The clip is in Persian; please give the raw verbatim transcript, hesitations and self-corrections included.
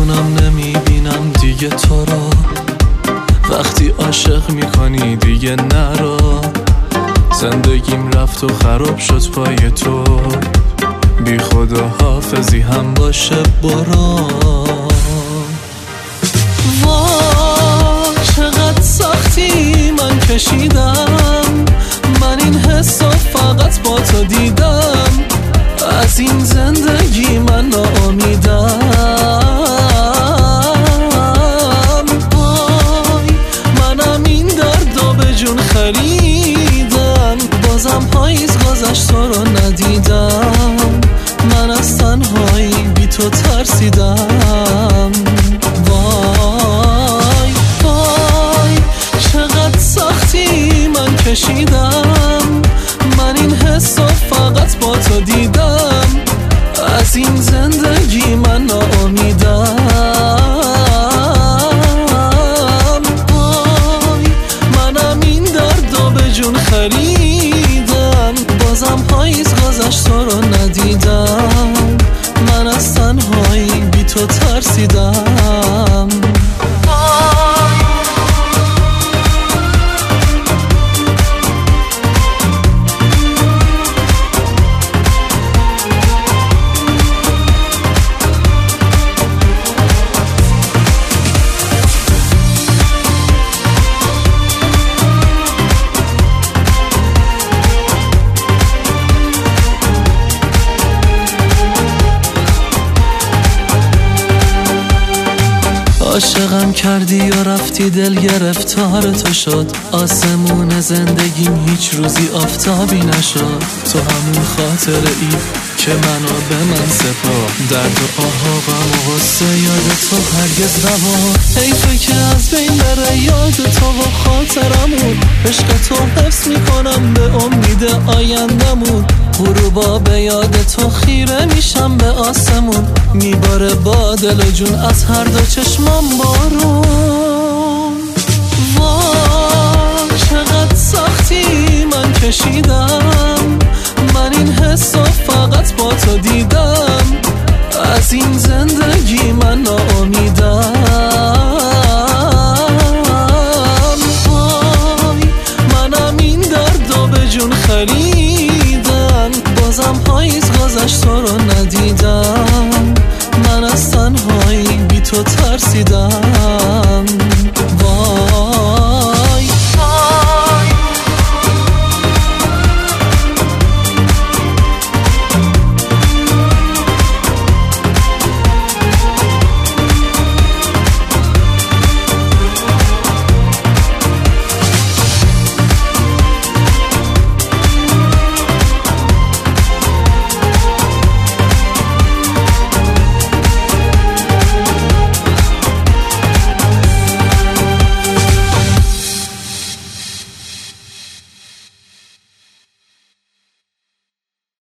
میکنم نمیبینم دیگه تو را، وقتی عاشق میکنی دیگه نرا. زندگیم رفت و خراب شد پای تو، بی خدا حافظی هم باشه برا. وای چقدر سختی من کشیدم، من این حس رو فقط با تو دیدم. از این زندگی من ناامیدم. وای منم این درد رو به جون خریدم، بازم پاییز گذشت تو رو ندیدم. من از تنهایی بی تو ترسیدم. وای وای چقدر سختی من کشیدم، من این حس رو فقط با تو دیدم. از این زندگی من ناامیدم. وای منم این درد رو به جون خریدم، بازم پاییز گذشت تو رو ندیدم. من از تنهایی بی تو ترسیدم. عاشقم کردی یا رفتی دل گرفتار تو شد. آسمون زندگیم هیچ روزی آفتابی نشد. تو همون خاطره ای که منو به من سپار، درد و آها غم و غصه یاد تو هرگز نبار. حیفه که از بین بره یاد تو و خاطرمون، عشق تو حفظ میکنم به امید آیندمون. غروبا به یاد تو خیره میشم به آسمون، میباره با دل و جون از هر دو چشمام بارون. وای چقدر سختی من کشیدم، من این حس رو فقط با تو دیدم. از این زنده